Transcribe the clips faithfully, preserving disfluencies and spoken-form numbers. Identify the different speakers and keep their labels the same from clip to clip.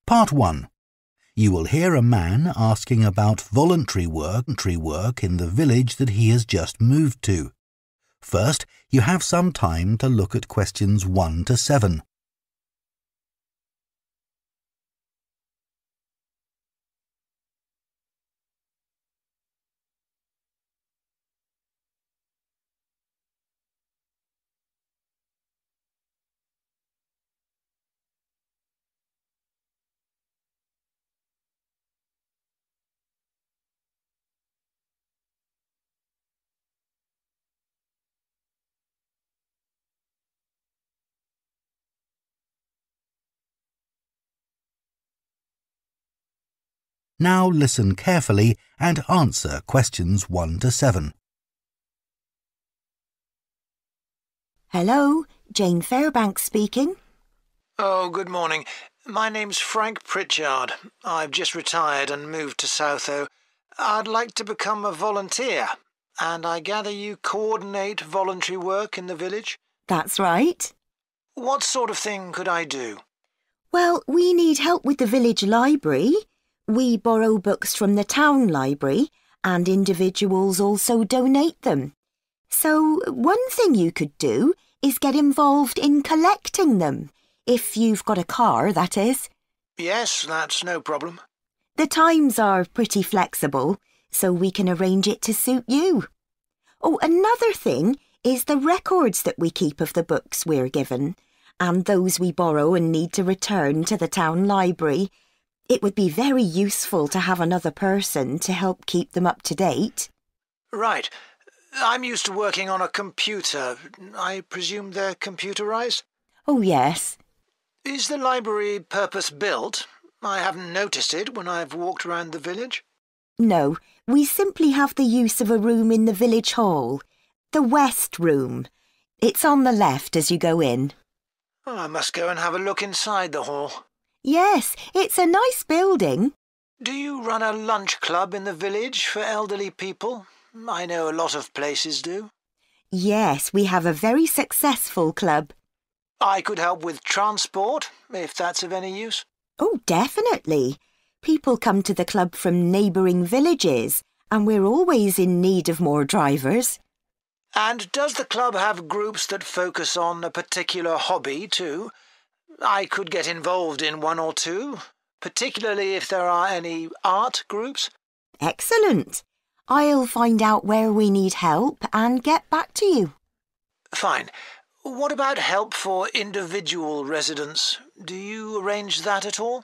Speaker 1: Part one. You will hear a man asking about voluntary work, voluntary work in the village that he has just moved to. First, you have some time to look at questions one to seven. Now listen carefully and answer questions one to seven.
Speaker 2: Hello, Jane Fairbanks speaking.
Speaker 3: Oh, good morning. My name's Frank Pritchard. I've just retired and moved to Southo. I'd like to become a volunteer, and I gather you coordinate voluntary work in the village?
Speaker 2: That's right.
Speaker 3: What sort of thing could I do?
Speaker 2: Well, we need help with the village library. We borrow books from the town library, and individuals also donate them. So one thing you could do is get involved in collecting them, if you've got a car, that is.
Speaker 3: Yes, that's no problem.
Speaker 2: The times are pretty flexible, so we can arrange it to suit you. Oh, another thing is the records that we keep of the books we're given, and those we borrow and need to return to the town library. It would be very useful to have another person to help keep them up to date.
Speaker 3: Right. I'm used to working on a computer. I presume they're computerized?
Speaker 2: Oh, yes.
Speaker 3: Is the library purpose-built? I haven't noticed it when I've walked around the village.
Speaker 2: No, we simply have the use of a room in the village hall. The West Room. It's on the left as you go in.
Speaker 3: Oh, I must go and have a look inside the hall.
Speaker 2: Yes, it's a nice building.
Speaker 3: Do you run a lunch club in the village for elderly people? I know a lot of places do.
Speaker 2: Yes, we have a very successful club.
Speaker 3: I could help with transport, if that's of any use.
Speaker 2: Oh, definitely. People come to the club from neighbouring villages, and we're always in need of more drivers.
Speaker 3: And does the club have groups that focus on a particular hobby too? I could get involved in one or two, particularly if there are any art groups.
Speaker 2: Excellent. I'll find out where we need help and get back to you.
Speaker 3: Fine. What about help for individual residents? Do you arrange that at all?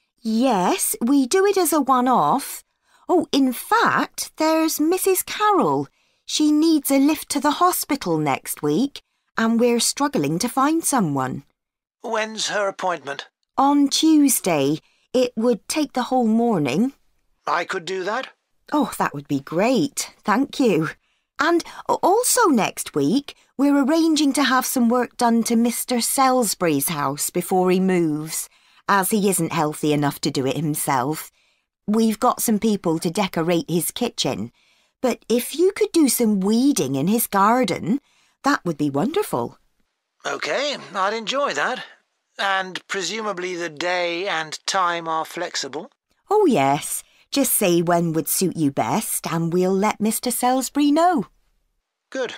Speaker 2: Yes, we do it as a one-off. Oh, in fact, there's Missus Carroll. She needs a lift to the hospital next week, and we're struggling to find someone.
Speaker 3: When's her appointment?
Speaker 2: On Tuesday. It would take the whole morning.
Speaker 3: I could do that?
Speaker 2: Oh, that would be great. Thank you. And also next week, we're arranging to have some work done to Mister Salisbury's house before he moves, as he isn't healthy enough to do it himself. We've got some people to decorate his kitchen, but if you could do some weeding in his garden, that would be wonderful.
Speaker 3: OK, I'd enjoy that. And presumably the day and time are flexible?
Speaker 2: Oh, yes. Just say when would suit you best and we'll let Mister Salisbury know.
Speaker 3: Good.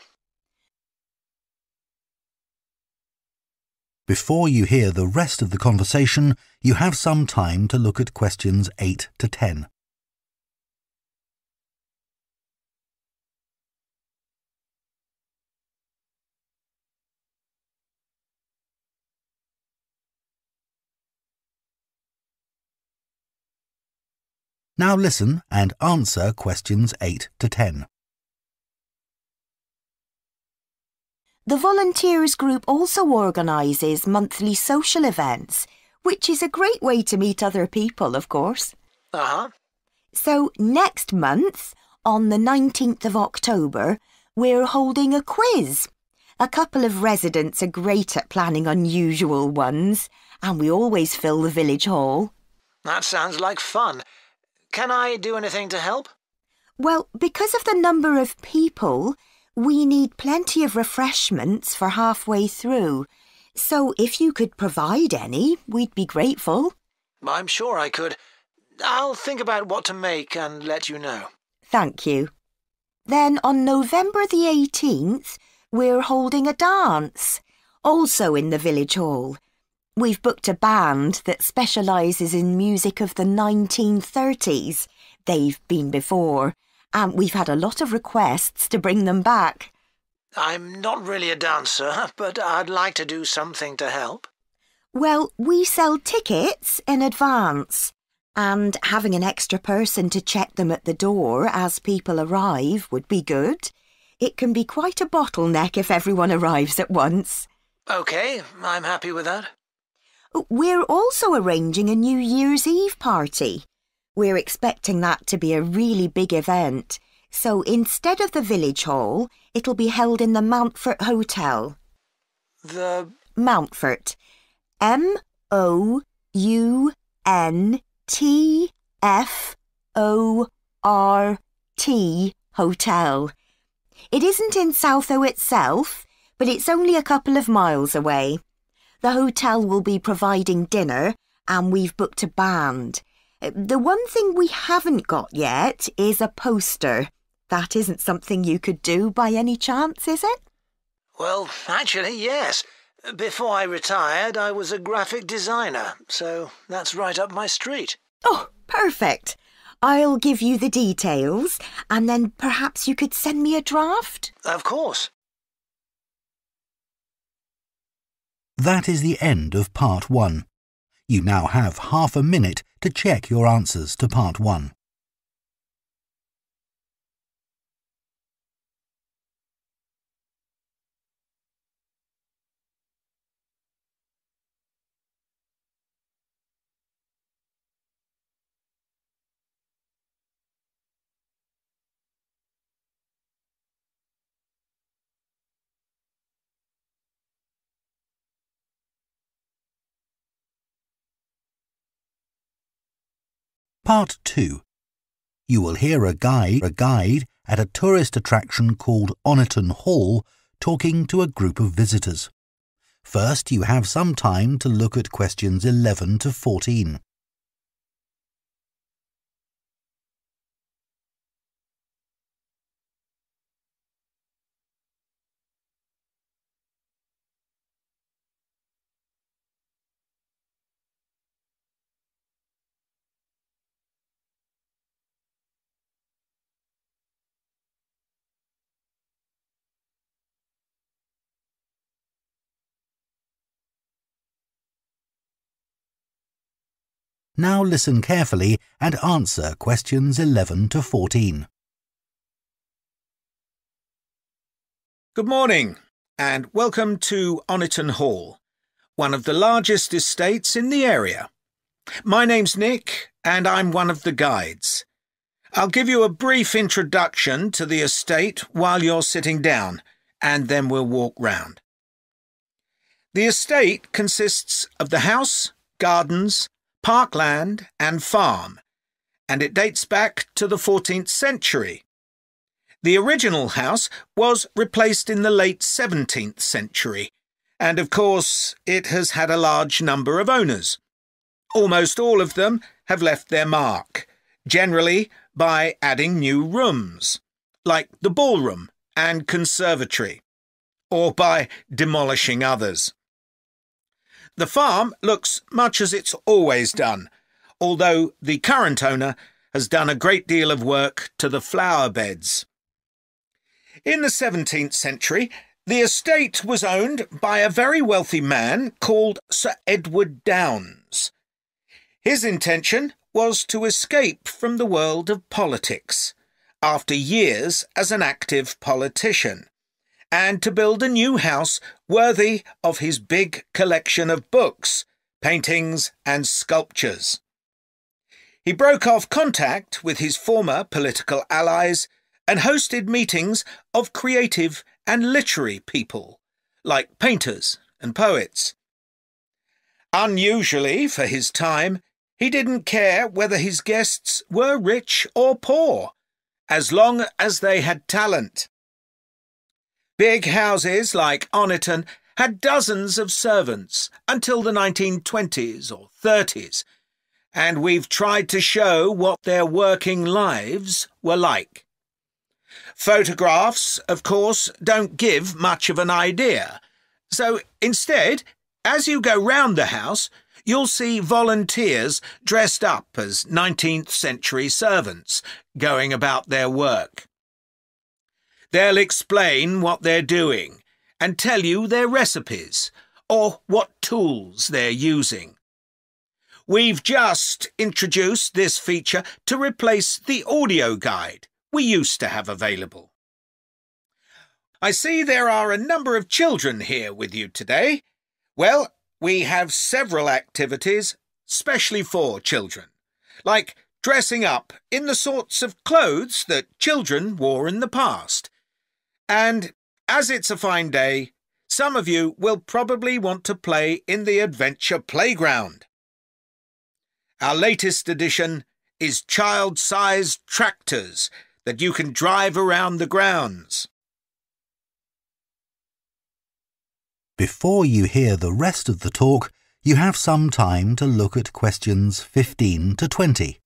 Speaker 1: Before you hear the rest of the conversation, you have some time to look at questions eight to ten. Now listen and answer questions eight to ten.
Speaker 2: The volunteers group also organises monthly social events, which is a great way to meet other people, of course.
Speaker 3: Uh-huh.
Speaker 2: So next month, on the nineteenth of October, we're holding a quiz. A couple of residents are great at planning unusual ones, and we always fill the village hall.
Speaker 3: That sounds like fun. Can I do anything to help?
Speaker 2: Well, because of the number of people, we need plenty of refreshments for halfway through. So if you could provide any, we'd be grateful.
Speaker 3: I'm sure I could. I'll think about what to make and let you know.
Speaker 2: Thank you. Then on November the eighteenth, we're holding a dance, also in the village hall. We've booked a band that specialises in music of the nineteen thirties. They've been before, and we've had a lot of requests to bring them back.
Speaker 3: I'm not really a dancer, but I'd like to do something to help.
Speaker 2: Well, we sell tickets in advance, and having an extra person to check them at the door as people arrive would be good. It can be quite a bottleneck if everyone arrives at once.
Speaker 3: OK, I'm happy with that.
Speaker 2: We're also arranging a New Year's Eve party. We're expecting that to be a really big event, so instead of the village hall, it'll be held in the Mountfort Hotel.
Speaker 3: The...
Speaker 2: Mountfort. M O U N T F O R T Hotel. It isn't in Southo itself, but it's only a couple of miles away. The hotel will be providing dinner, and we've booked a band. The one thing we haven't got yet is a poster. That isn't something you could do by any chance, is it?
Speaker 3: Well, actually, yes. Before I retired, I was a graphic designer, so that's right up my street.
Speaker 2: Oh, perfect. I'll give you the details, and then perhaps you could send me a draft?
Speaker 3: Of course.
Speaker 1: That is the end of part one. You now have half a minute to check your answers to part one. Part two. You will hear a guide, a guide at a tourist attraction called Oniton Hall talking to a group of visitors. First, you have some time to look at questions eleven to fourteen. Now listen carefully and answer questions eleven to fourteen.
Speaker 4: Good morning and welcome to Oniton Hall, one of the largest estates in the area. My name's Nick and I'm one of the guides. I'll give you a brief introduction to the estate while you're sitting down, and then we'll walk round. The estate consists of the house, gardens, parkland and farm, and it dates back to the fourteenth century. The original house was replaced in the late seventeenth century, and of course it has had a large number of owners. Almost all of them have left their mark, generally by adding new rooms, like the ballroom and conservatory, or by demolishing others. The farm looks much as it's always done, although the current owner has done a great deal of work to the flower beds. In the seventeenth century, the estate was owned by a very wealthy man called Sir Edward Downes. His intention was to escape from the world of politics after years as an active politician, and to build a new house worthy of his big collection of books, paintings and sculptures. He broke off contact with his former political allies and hosted meetings of creative and literary people, like painters and poets. Unusually for his time, he didn't care whether his guests were rich or poor, as long as they had talent. Big houses like Oniton had dozens of servants until the nineteen twenties or thirties, and we've tried to show what their working lives were like. Photographs, of course, don't give much of an idea, so instead, as you go round the house, you'll see volunteers dressed up as nineteenth century servants going about their work. They'll explain what they're doing and tell you their recipes or what tools they're using. We've just introduced this feature to replace the audio guide we used to have available. I see there are a number of children here with you today. Well, we have several activities specially for children, like dressing up in the sorts of clothes that children wore in the past. And as it's a fine day, some of you will probably want to play in the Adventure Playground. Our latest addition is child-sized tractors that you can drive around the grounds.
Speaker 1: Before you hear the rest of the talk, you have some time to look at questions fifteen to twenty.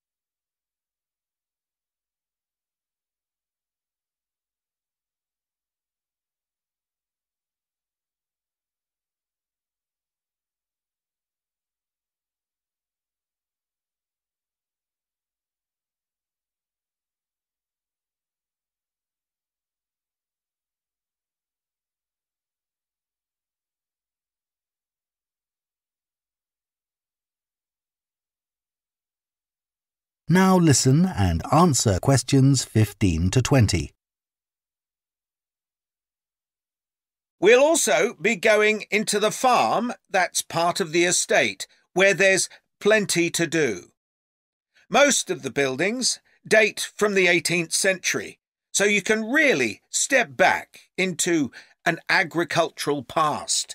Speaker 1: Now listen and answer questions fifteen to twenty.
Speaker 4: We'll also be going into the farm that's part of the estate, where there's plenty to do. Most of the buildings date from the eighteenth century, so you can really step back into an agricultural past.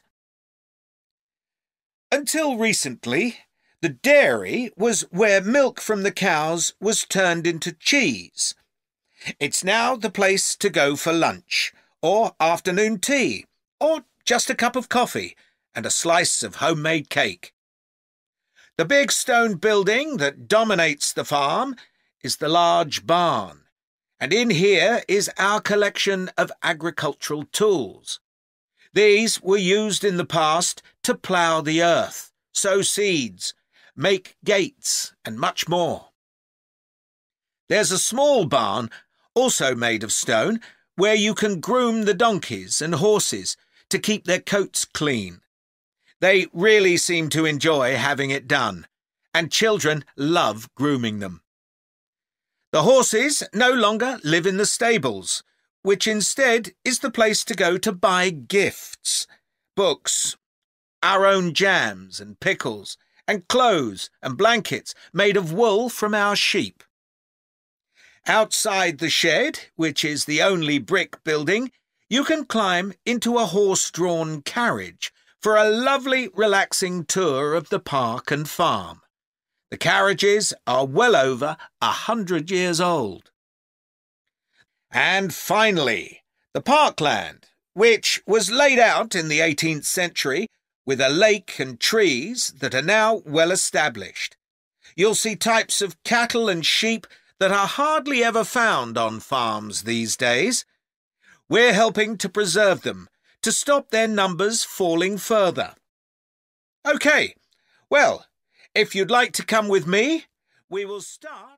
Speaker 4: Until recently, the dairy was where milk from the cows was turned into cheese. It's now the place to go for lunch, or afternoon tea, or just a cup of coffee and a slice of homemade cake. The big stone building that dominates the farm is the large barn, and in here is our collection of agricultural tools. These were used in the past to plough the earth, sow seeds, make gates, and much more. There's a small barn, also made of stone, where you can groom the donkeys and horses to keep their coats clean. They really seem to enjoy having it done, and children love grooming them. The horses no longer live in the stables, which instead is the place to go to buy gifts, books, our own jams and pickles, and clothes and blankets made of wool from our sheep. Outside the shed, which is the only brick building, you can climb into a horse-drawn carriage for a lovely, relaxing tour of the park and farm. The carriages are well over a hundred years old. And finally, the parkland, which was laid out in the eighteenth century with a lake and trees that are now well established. You'll see types of cattle and sheep that are hardly ever found on farms these days. We're helping to preserve them, to stop their numbers falling further. OK, well, if you'd like to come with me, we will start.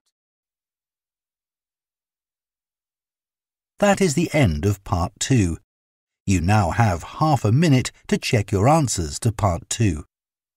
Speaker 1: That is the end of part two. You now have half a minute to check your answers to part two.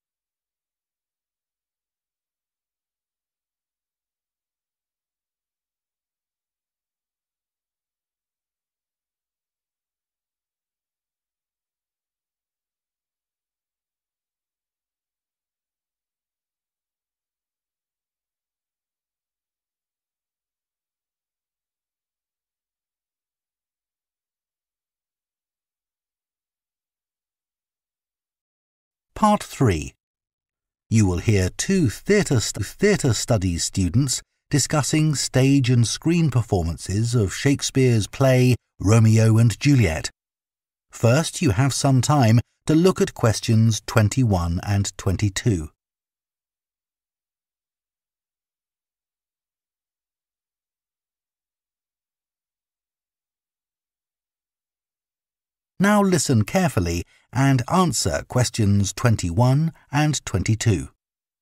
Speaker 1: Part three. You will hear two theatre st theatre studies students discussing stage and screen performances of Shakespeare's play Romeo and Juliet. First, you have some time to look at questions twenty-one and twenty-two. Now listen carefully and answer questions twenty-one and twenty-two.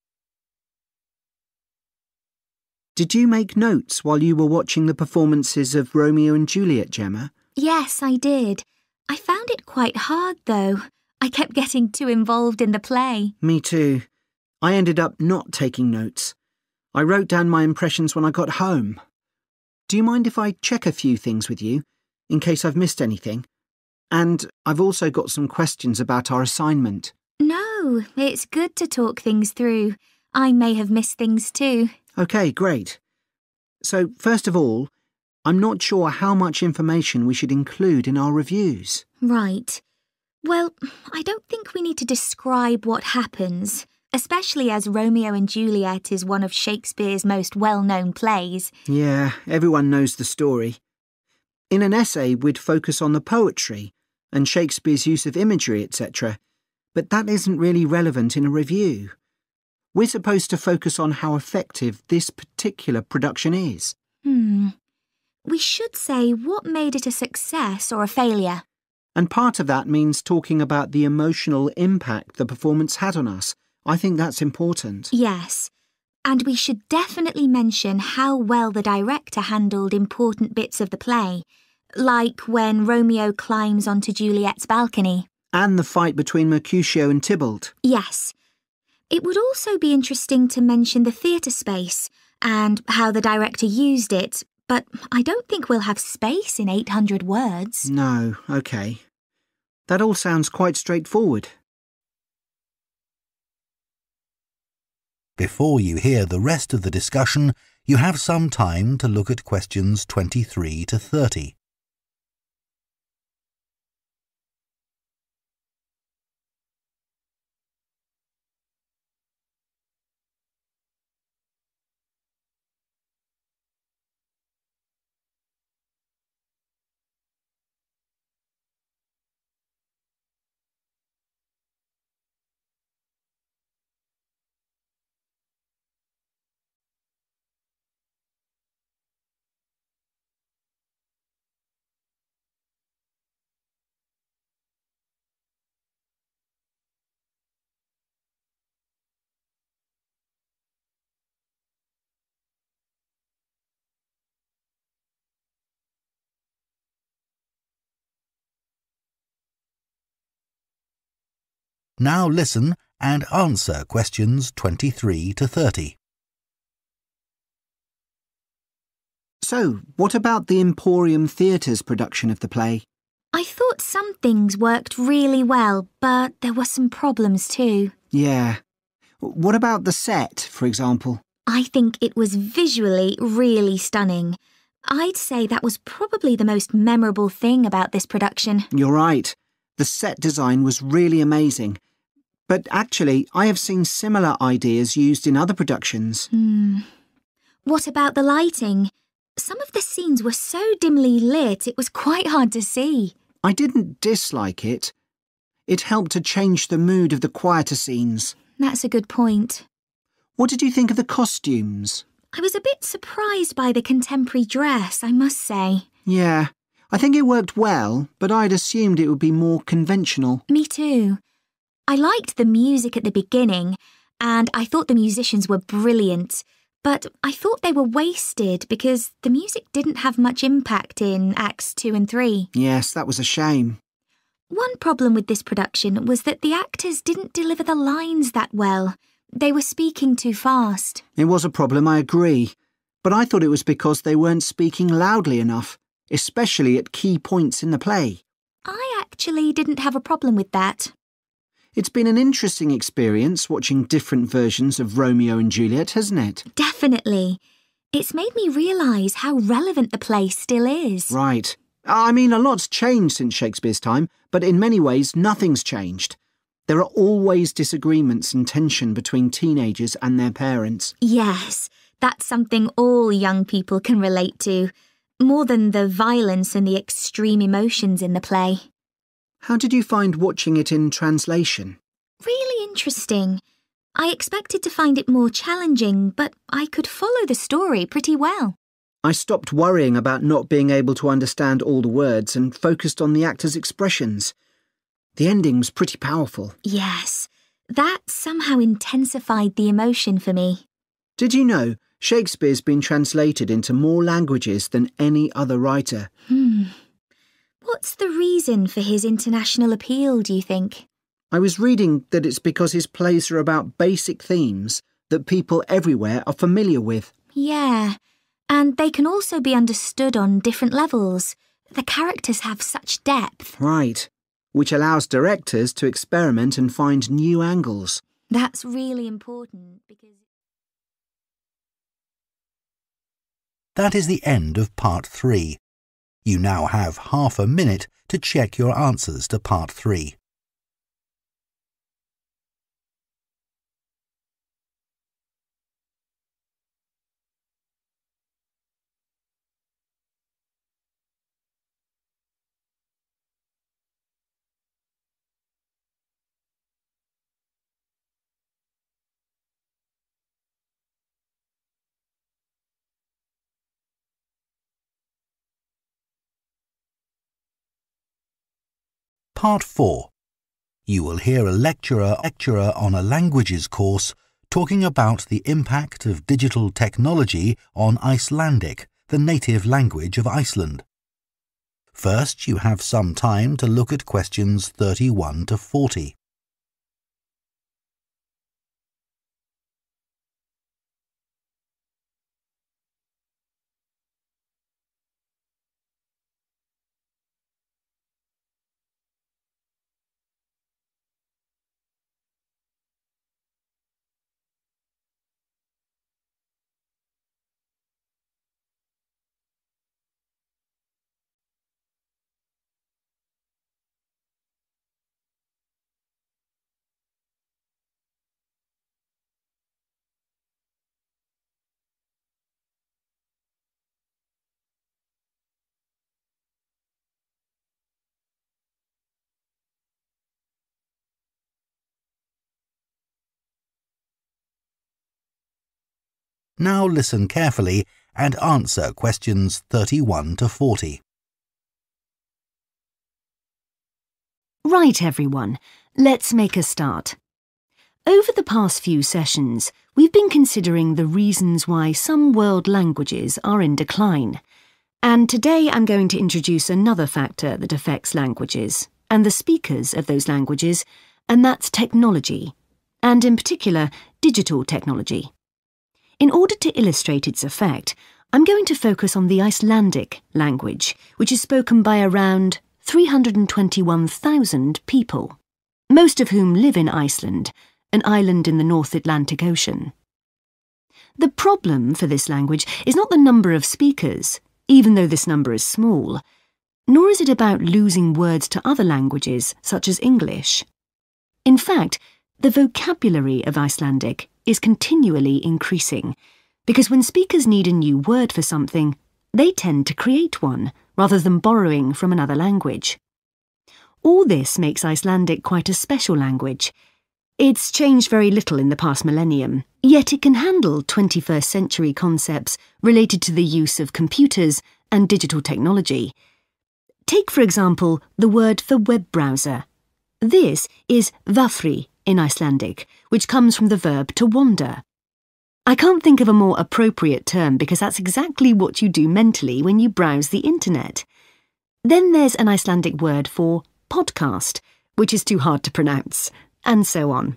Speaker 5: Did you make notes while you were watching the performances of Romeo and Juliet, Gemma?
Speaker 6: Yes, I did. I found it quite hard, though. I kept getting too involved in the play.
Speaker 5: Me too. I ended up not taking notes. I wrote down my impressions when I got home. Do you mind if I check a few things with you, in case I've missed anything? And I've also got some questions about our assignment.
Speaker 6: No, it's good to talk things through. I may have missed things too.
Speaker 5: OK, great. So, first of all, I'm not sure how much information we should include in our reviews.
Speaker 6: Right. Well, I don't think we need to describe what happens, especially as Romeo and Juliet is one of Shakespeare's most well-known plays.
Speaker 5: Yeah, everyone knows the story. In an essay, we'd focus on the poetry and Shakespeare's use of imagery, et cetera, but that isn't really relevant in a review. We're supposed to focus on how effective this particular production is.
Speaker 6: Hmm. We should say what made it a success or a failure.
Speaker 5: And part of that means talking about the emotional impact the performance had on us. I think that's important.
Speaker 6: Yes. And we should definitely mention how well the director handled important bits of the play, like when Romeo climbs onto Juliet's balcony.
Speaker 5: And the fight between Mercutio and Tybalt.
Speaker 6: Yes. It would also be interesting to mention the theatre space and how the director used it, but I don't think we'll have space in eight hundred words.
Speaker 5: No, OK. That all sounds quite straightforward.
Speaker 1: Before you hear the rest of the discussion, you have some time to look at questions twenty-three to thirty. Now listen and answer questions twenty-three to thirty.
Speaker 5: So, what about the Emporium Theatre's production of the play?
Speaker 6: I thought some things worked really well, but there were some problems too.
Speaker 5: Yeah. What about the set, for example?
Speaker 6: I think it was visually really stunning. I'd say that was probably the most memorable thing about this production.
Speaker 5: You're right. The set design was really amazing. But actually, I have seen similar ideas used in other productions.
Speaker 6: Hmm. What about the lighting? Some of the scenes were so dimly lit, it was quite hard to see.
Speaker 5: I didn't dislike it. It helped to change the mood of the quieter scenes.
Speaker 6: That's a good point.
Speaker 5: What did you think of the costumes?
Speaker 6: I was a bit surprised by the contemporary dress, I must say.
Speaker 5: Yeah, I think it worked well, but I'd assumed it would be more conventional.
Speaker 6: Me too. I liked the music at the beginning, and I thought the musicians were brilliant, but I thought they were wasted because the music didn't have much impact in Acts two and three.
Speaker 5: Yes, that was a shame.
Speaker 6: One problem with this production was that the actors didn't deliver the lines that well. They were speaking too fast.
Speaker 5: It was a problem, I agree. But I thought it was because they weren't speaking loudly enough, especially at key points in the play.
Speaker 6: I actually didn't have a problem with that.
Speaker 5: It's been an interesting experience watching different versions of Romeo and Juliet, hasn't it?
Speaker 6: Definitely. It's made me realise how relevant the play still is.
Speaker 5: Right. I mean, a lot's changed since Shakespeare's time, but in many ways nothing's changed. There are always disagreements and tension between teenagers and their parents.
Speaker 6: Yes, that's something all young people can relate to, more than the violence and the extreme emotions in the play.
Speaker 5: How did you find watching it in translation?
Speaker 6: Really interesting. I expected to find it more challenging, but I could follow the story pretty well.
Speaker 5: I stopped worrying about not being able to understand all the words and focused on the actors' expressions. The ending was pretty powerful.
Speaker 6: Yes, that somehow intensified the emotion for me.
Speaker 5: Did you know Shakespeare's been translated into more languages than any other writer?
Speaker 6: Hmm. What's the reason for his international appeal, do you think?
Speaker 5: I was reading that it's because his plays are about basic themes that people everywhere are familiar with.
Speaker 6: Yeah, and they can also be understood on different levels. The characters have such depth.
Speaker 5: Right, which allows directors to experiment and find new angles.
Speaker 6: That's really important because...
Speaker 1: That is the end of part three. You now have half a minute to check your answers to part three. Part four. You will hear a lecturer, lecturer on a languages course talking about the impact of digital technology on Icelandic, the native language of Iceland. First, you have some time to look at questions thirty-one to forty. Now listen carefully and answer questions thirty-one to forty.
Speaker 7: Right, everyone, let's make a start. Over the past few sessions, we've been considering the reasons why some world languages are in decline. And today I'm going to introduce another factor that affects languages and the speakers of those languages, and that's technology, and in particular, digital technology. In order to illustrate its effect, I'm going to focus on the Icelandic language, which is spoken by around three hundred twenty-one thousand people, most of whom live in Iceland, an island in the North Atlantic Ocean. The problem for this language is not the number of speakers, even though this number is small, nor is it about losing words to other languages, such as English. In fact, the vocabulary of Icelandic is continually increasing, because when speakers need a new word for something, they tend to create one, rather than borrowing from another language. All this makes Icelandic quite a special language. It's changed very little in the past millennium, yet it can handle twenty-first century concepts related to the use of computers and digital technology. Take, for example, the word for web browser. This is vafri in Icelandic, which comes from the verb to wander. I can't think of a more appropriate term because that's exactly what you do mentally when you browse the internet. Then there's an Icelandic word for podcast, which is too hard to pronounce, and so on.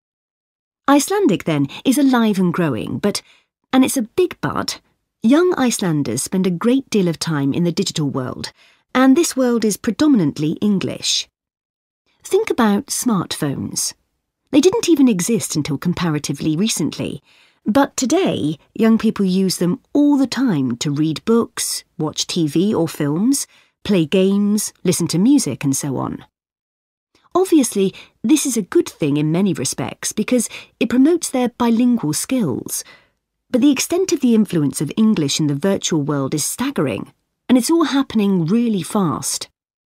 Speaker 7: Icelandic, then, is alive and growing, but, and it's a big but, young Icelanders spend a great deal of time in the digital world, and this world is predominantly English. Think about smartphones. They didn't even exist until comparatively recently, but today young people use them all the time to read books, watch T V or films, play games, listen to music and so on. Obviously, this is a good thing in many respects because it promotes their bilingual skills. But the extent of the influence of English in the virtual world is staggering, and it's all happening really fast.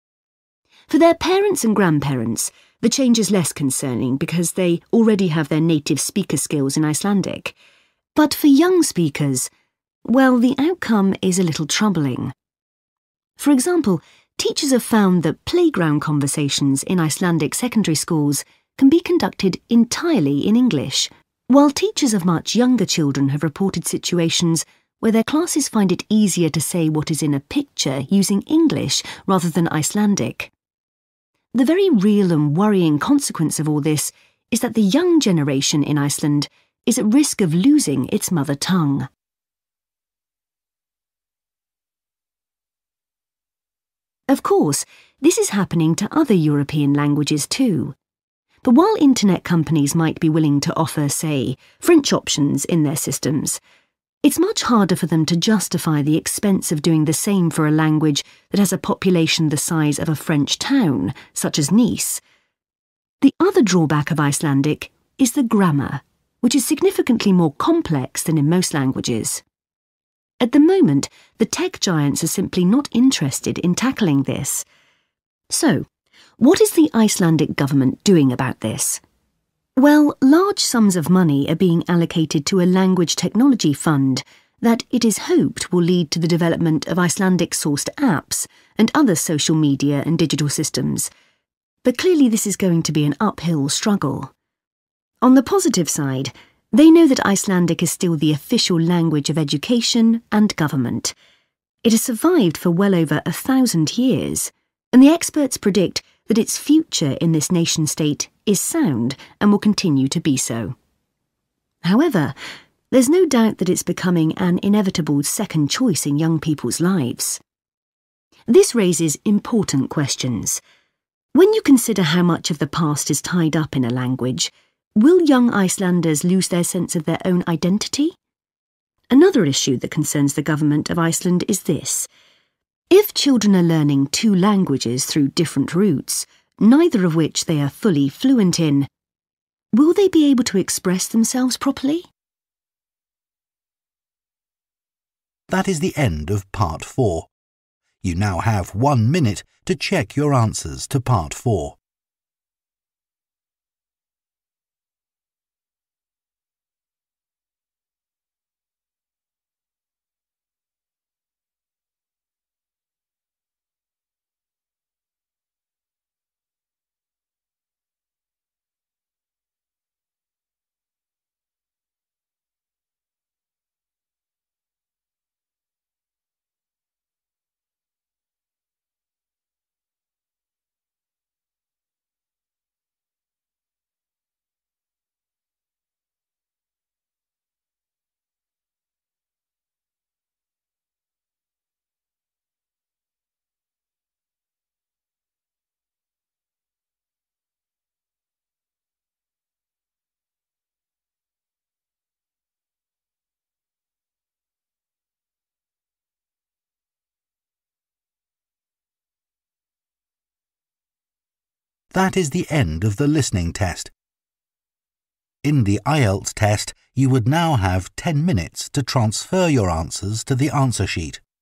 Speaker 7: For their parents and grandparents, the change is less concerning because they already have their native speaker skills in Icelandic. But for young speakers, Well, the outcome is a little troubling. For example, teachers have found that playground conversations in Icelandic secondary schools can be conducted entirely in English, while teachers of much younger children have reported situations where their classes find it easier to say what is in a picture using English rather than Icelandic. The very real and worrying consequence of all this is that the young generation in Iceland is at risk of losing its mother tongue. Of course, this is happening to other European languages too. But while internet companies might be willing to offer, say, French options in their systems, it's much harder for them to justify the expense of doing the same for a language that has a population the size of a French town, such as Nice. The other drawback of Icelandic is the grammar, which is significantly more complex than in most languages. At the moment, the tech giants are simply not interested in tackling this. So, what is the Icelandic government doing about this? Well, large sums of money are being allocated to a language technology fund that it is hoped will lead to the development of Icelandic-sourced apps and other social media and digital systems. But clearly this is going to be an uphill struggle. On the positive side, they know that Icelandic is still the official language of education and government. It has survived for well over a thousand years, and the experts predict that its future in this nation-state is sound and will continue to be so. However, there's no doubt that it's becoming an inevitable second choice in young people's lives. This raises important questions. When you consider how much of the past is tied up in a language, will young Icelanders lose their sense of their own identity? Another issue that concerns the government of Iceland is this. If children are learning two languages through different routes, neither of which they are fully fluent in, will they be able to express themselves properly?
Speaker 1: That is the end of part four. You now have one minute to check your answers to part four. That is the end of the listening test. In the I E L T S test, you would now have ten minutes to transfer your answers to the answer sheet.